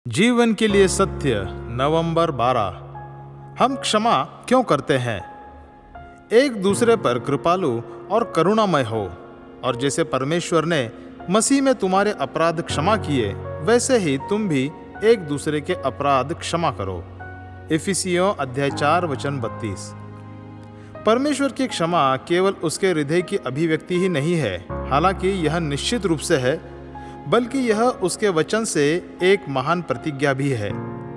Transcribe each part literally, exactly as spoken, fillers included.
जीवन के लिए सत्य नवंबर बारह। हम क्षमा क्यों करते हैं? एक दूसरे पर कृपालु और करुणामय हो, और जैसे परमेश्वर ने मसीह में तुम्हारे अपराध क्षमा किए, वैसे ही तुम भी एक दूसरे के अपराध क्षमा करो। इफिसियों अध्याय चार वचन बत्तीस। परमेश्वर की क्षमा केवल उसके हृदय की अभिव्यक्ति ही नहीं है, हालांकि यह निश्चित रूप से है, बल्कि यह उसके वचन से एक महान प्रतिज्ञा भी है।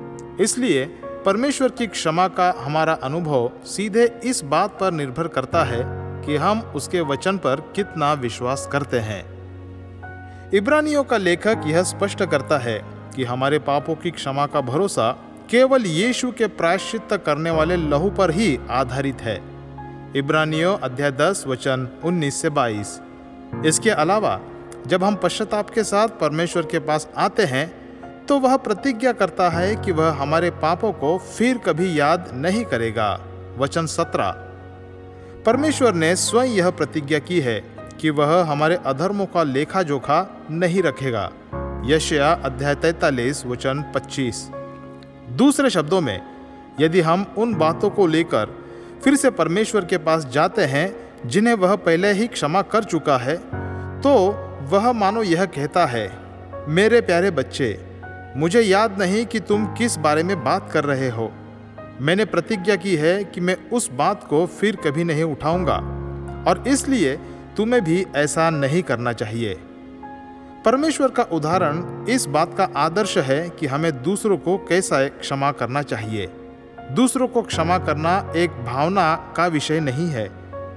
इसलिए परमेश्वर की क्षमा का हमारा अनुभव सीधे इस बात पर निर्भर करता है कि हम उसके वचन पर कितना विश्वास करते हैं। इब्रानियों का लेखक यह स्पष्ट करता है कि हमारे पापों की क्षमा का भरोसा केवल यीशु के प्रायश्चित करने वाले लहू पर ही आधारित है। इब्रानियों अध्याय दस वचन उन्नीस से बाईस। इसके अलावा जब हम पश्चाताप के साथ परमेश्वर के पास आते हैं, तो वह प्रतिज्ञा करता है कि वह हमारे पापों को फिर कभी याद नहीं करेगा। वचन सत्रह। परमेश्वर ने स्वयं यह प्रतिज्ञा की है कि वह हमारे अधर्मों का लेखा जोखा नहीं रखेगा। यशायाह अध्याय तैंतालीस वचन पच्चीस। दूसरे शब्दों में, यदि हम उन बातों को लेकर फिर से परमेश्वर के पास जाते हैं जिन्हें वह पहले ही क्षमा कर चुका है, तो वह मानो यह कहता है, मेरे प्यारे बच्चे, मुझे याद नहीं कि तुम किस बारे में बात कर रहे हो। मैंने प्रतिज्ञा की है कि मैं उस बात को फिर कभी नहीं उठाऊंगा, और इसलिए तुम्हें भी ऐसा नहीं करना चाहिए। परमेश्वर का उदाहरण इस बात का आदर्श है कि हमें दूसरों को कैसा क्षमा करना चाहिए। दूसरों को क्षमा करना एक भावना का विषय नहीं है,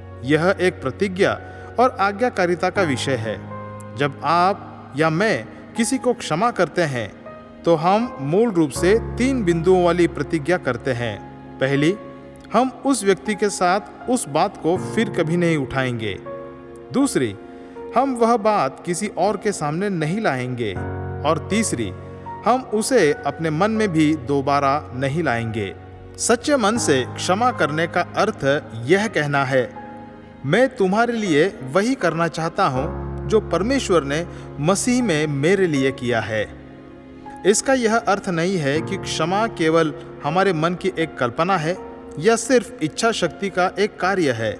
यह एक प्रतिज्ञा और आज्ञाकारिता का विषय है। जब आप या मैं किसी को क्षमा करते हैं, तो हम मूल रूप से तीन बिंदुओं वाली प्रतिज्ञा करते हैं। पहली, हम उस व्यक्ति के साथ उस बात को फिर कभी नहीं उठाएंगे। दूसरी, हम वह बात किसी और के सामने नहीं लाएंगे। और तीसरी, हम उसे अपने मन में भी दोबारा नहीं लाएंगे। सच्चे मन से क्षमा करने का अर्थ यह कहना है, मैं तुम्हारे लिए वही करना चाहता हूँ जो परमेश्वर ने मसीह में मेरे लिए किया है। इसका यह अर्थ नहीं है कि क्षमा केवल हमारे मन की एक कल्पना है या सिर्फ इच्छा शक्ति का एक कार्य है।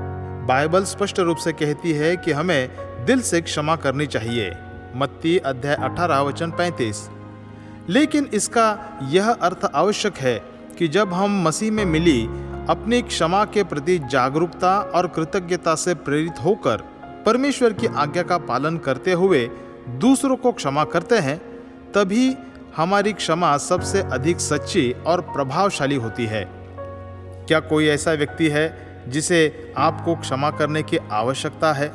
बाइबल स्पष्ट रूप से कहती है कि हमें दिल से क्षमा करनी चाहिए। मत्ती अध्याय अठारह वचन पैंतीस। लेकिन इसका यह अर्थ आवश्यक है कि जब हम मसीह में मिली अपनी क्षमा के प्रति जागरूकता और कृतज्ञता से प्रेरित होकर परमेश्वर की आज्ञा का पालन करते हुए दूसरों को क्षमा करते हैं, तभी हमारी क्षमा सबसे अधिक सच्ची और प्रभावशाली होती है। क्या कोई ऐसा व्यक्ति है जिसे आपको क्षमा करने की आवश्यकता है?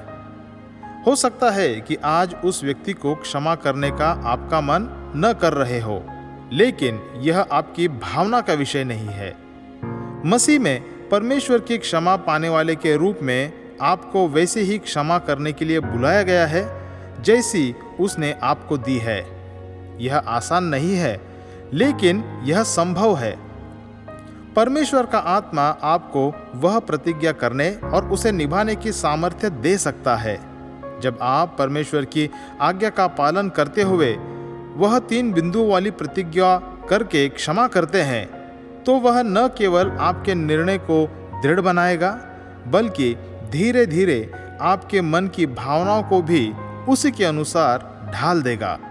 हो सकता है कि आज उस व्यक्ति को क्षमा करने का आपका मन न कर रहे हो, लेकिन यह आपकी भावना का विषय नहीं है। मसीह में परमेश्वर की क्षमा पाने वाले के रूप में आपको वैसे ही क्षमा करने के लिए बुलाया गया है जैसी उसने आपको दी है। यह आसान नहीं है, लेकिन यह संभव है। परमेश्वर का आत्मा आपको वह प्रतिज्ञा करने और उसे निभाने की सामर्थ्य दे सकता है। जब आप परमेश्वर की आज्ञा का पालन करते हुए वह तीन बिंदुओं वाली प्रतिज्ञा करके क्षमा करते हैं, तो वह न केवल आपके निर्णय को दृढ़ बनाएगा, बल्कि धीरे धीरे आपके मन की भावनाओं को भी उसी के अनुसार ढाल देगा।